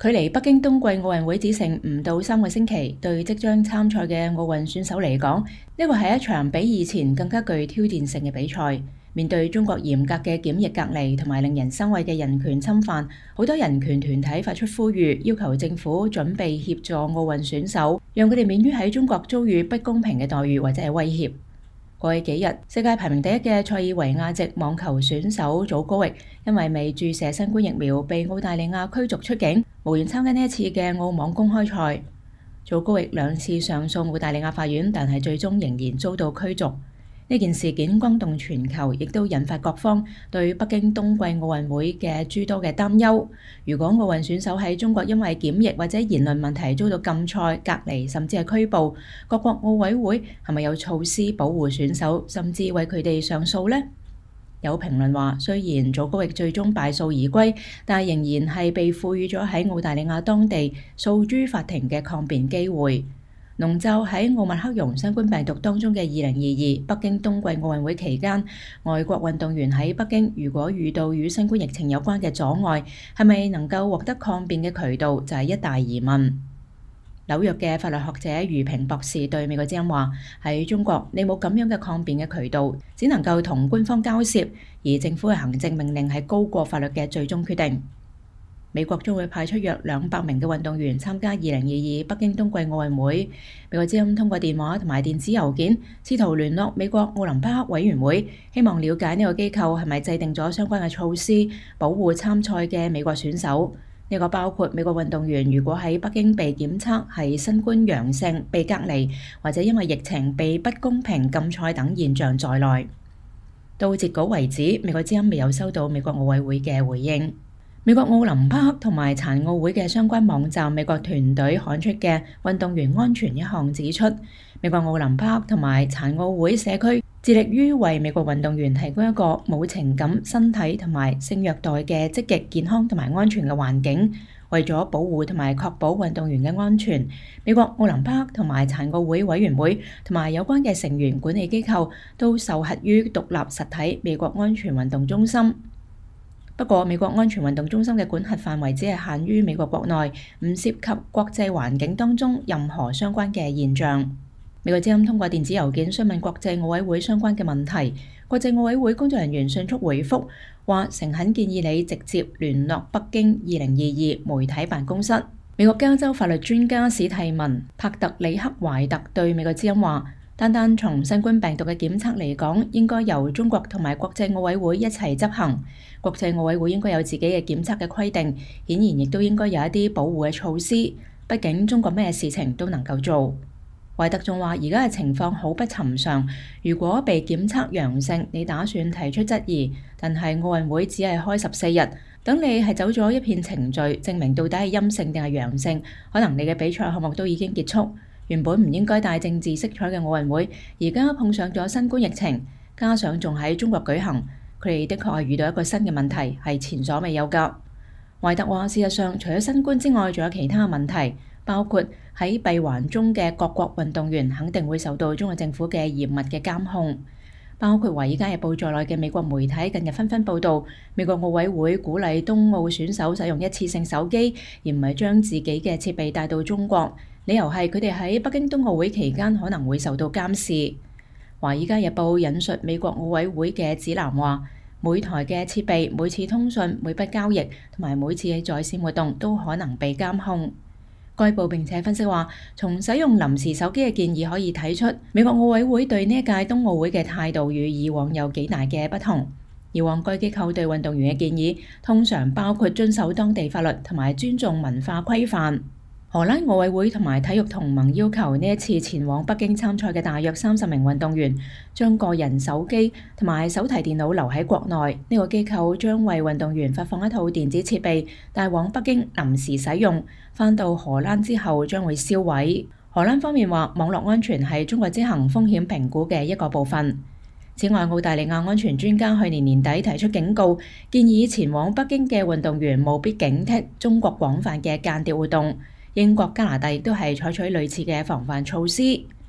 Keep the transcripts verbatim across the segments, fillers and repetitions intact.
距離北京冬季奧運會只剩唔到三個星期，對即將參賽嘅奧運選手嚟講，呢個係一場比以前更加具挑戰性嘅比賽。面對中國嚴格嘅檢疫隔離同埋令人生畏嘅人權侵犯，好多人權團體發出呼籲，要求政府準備協助奧運選手，讓佢哋免於喺中國遭遇不公平嘅待遇或者係威脅。過去幾日，世界排名第一嘅塞爾維亞籍網球選手祖高域因為未注射新冠疫苗，被澳大利亞驅逐出境，無緣參加呢一次嘅澳網公開賽。祖高域兩次上訴澳大利亞法院，但係最終仍然遭到驅逐。呢件事件轟動全球，亦都引發各方對北京冬季奧運會嘅諸多嘅擔憂。如果奧運選手喺中國因為檢疫或者言論問題遭到禁賽、隔離，甚至係拘捕，各國奧委會係咪有措施保護選手，甚至為佢哋上訴呢？有評論話，雖然祖高域最終敗訴而歸，但仍然係被賦予咗喺澳大利亞當地訴諸法庭嘅抗辯機會。籠罩喺奧密克戎新冠病毒當中嘅二零二二北京冬季奧運會期間，外國運動員喺北京如果遇到與新冠疫情有關嘅阻礙，係咪能夠獲得抗辯嘅渠道，就係一大疑問。紐約嘅法律學者余平博士對美國之音話：喺中國，你冇咁樣嘅抗辯嘅渠道，只能夠同官方交涉，而政府嘅行政命令係高過法律嘅最終決定。美國將會派出約兩百名嘅運動員參加二零二二北京冬季奧運會。美國之音通過電話同埋電子郵件試圖聯絡美國奧林匹克委員會，希望了解呢個機構係咪制定咗相關嘅措施保護參賽嘅美國選手。呢個包括美國運動員如果喺北京被檢測係新冠陽性被隔離，或者因為疫情被不公平禁賽等現象在內。到截稿為止，美國之音未有收到美國奧委會嘅回應。美國奧林匹克同埋殘奧會嘅相關網站美國團隊刊出嘅運動員安全一項指出，美國奧林匹克同埋殘奧會社區致力於為美國運動員提供一個冇情感、身體同埋性虐待嘅積極、健康同埋安全嘅環境。為咗保護同埋確保運動員嘅安全，美國奧林匹克同埋殘奧會委員會同埋有關嘅成員管理機構都受轄於獨立實體美國安全運動中心。不過，美國安全運動中心嘅管轄範圍只係限於美國國內，唔涉及國際環境當中任何相關嘅現象。美國之音通過電子郵件詢問國際奧委會相關嘅問題，國際奧委會工作人員迅速回覆，話誠懇建議你直接聯絡北京二零二二媒體辦公室。美國加州法律專家史蒂文·帕特里克懷特對美國之音話：單單從新冠病毒嘅檢測嚟講，應該由中國同埋國際奧委會一齊執行。國際奧委會應該有自己嘅檢測嘅規定，顯然亦都應該有一啲保護嘅措施。畢竟中國咩事情都能夠做。懷特仲話：而家嘅情況好不尋常，如果被檢測陽性，你打算提出質疑，但係奧運會只係開十四日，等你係走咗一片程序，證明到底係陰性定係陽性，可能你嘅比賽項目都已經結束。原本唔應該帶政治色彩嘅奧運會，而家碰上咗新冠疫情，加上仲喺中國舉行，佢哋的確係遇到一個新嘅問題，係前所未有㗎。懷特話：事實上，除咗新冠之外，仲有其他問題，包括喺閉環中嘅各國運動員肯定會受到中國政府嘅嚴密嘅監控。包括《華爾街日報》在內嘅美國媒體近日紛紛報導，美國奧委會鼓勵冬奧選手使用一次性手機，而唔係將自己嘅設備帶到中國。理由係佢哋喺北京冬奧會期間可能會受到監視。《華爾街日報》引述美國奧委會嘅指南話，每台嘅設備、每次通訊、每筆交易同埋每次嘅在線活動都可能被監控。該報並且分析話，從使用臨時手機嘅建議可以睇出，美國奧委會對呢一屆冬奧會嘅態度與以往有幾大嘅不同。以往該機構對運動員嘅建議通常包括遵守當地法律同埋尊重文化規範。荷蘭奧委會同埋體育同盟要求呢一次前往北京參賽嘅大約三十名運動員將個人手機同埋手提電腦留喺國內。呢個機構將為運動員發放一套電子設備，帶往北京臨時使用。返到荷蘭之後將會銷毀。荷蘭方面話，網絡安全係中國執行風險評估嘅一個部分。此外，澳大利亞安全專家去年年底提出警告，建議前往北京嘅運動員務必警惕中國廣泛嘅間諜活動。英國、加拿大都係採取類似嘅防範措施。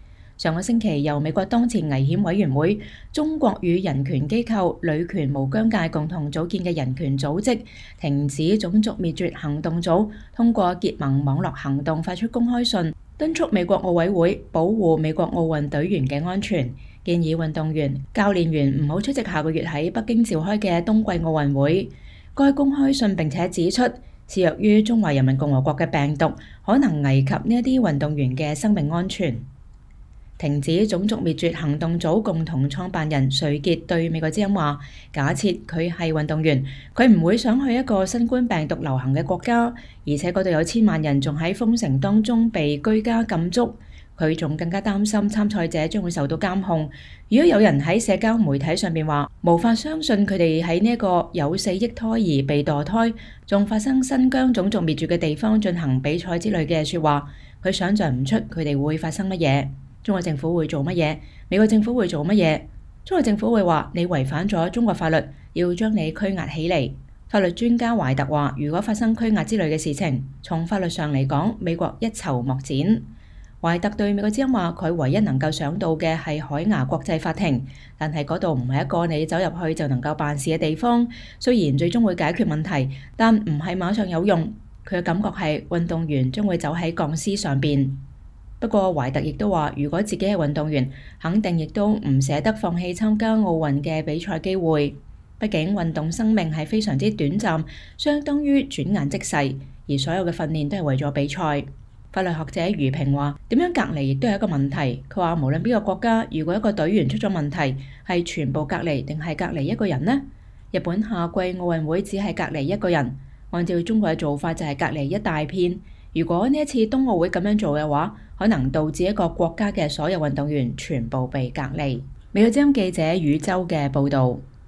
上個星期由美國當前危險委員會、中國與人權機構女權無疆界共同組建嘅人權組織停止種族滅絕行動組通過結盟網絡行動發出公開信，敦促美國奧委會保護美國奧運隊員嘅安全，建議運動員、教練員唔好出席下個月喺北京召開嘅冬季奧運會。該公開信並且指出，肆虐於中華人民共和國嘅病毒可能危及呢一啲運動員嘅生命安全。停止種族滅絕行動組共同創辦人瑞傑對美國之音話：假設佢係運動員，佢唔會想去一個新冠病毒流行嘅國家，而且嗰度有千萬人仲喺封城當中被居家禁足。佢仲更加擔心參賽者將會受到監控。如果有人喺社交媒體上面話無法相信佢哋喺呢一個有四億胎兒被墮胎，仲發生新疆種族滅絕嘅地方進行比賽之類嘅說話，佢想象唔出佢哋會發生乜嘢。中國政府會做乜嘢？美國政府會做乜嘢？中國政府會話你違反咗中國法律，要將你拘押起嚟。法律專家懷特話，如果發生拘押之類嘅事情，從法律上嚟講，美國一籌莫展。懷特對美國之音話，佢唯一能夠想到嘅係海牙國際法庭，但係嗰度唔係一個你走入去就能夠辦事嘅地方。雖然最終會解決問題，但唔係馬上有用。佢嘅感覺係運動員將會走喺鋼絲上邊。不過懷特亦都話，如果自己係運動員，肯定亦都唔捨得放棄參加奧運嘅比賽機會。畢竟運動生命係非常之短暫，相當於轉眼即逝，而所有嘅訓練都係為咗比賽。法律學者余平話，點樣隔離亦都係一個問題。佢話無論邊個國家，如果一個隊員出咗問題，係全部隔離定係隔離一個人呢？日本夏季奧運會只係隔離一個人，按照中國嘅做法就係隔離一大片。如果呢一次冬奧會咁樣做嘅話，可能導致一個國家嘅所有運動員全部被隔離。美國之音記者宇宙嘅報導。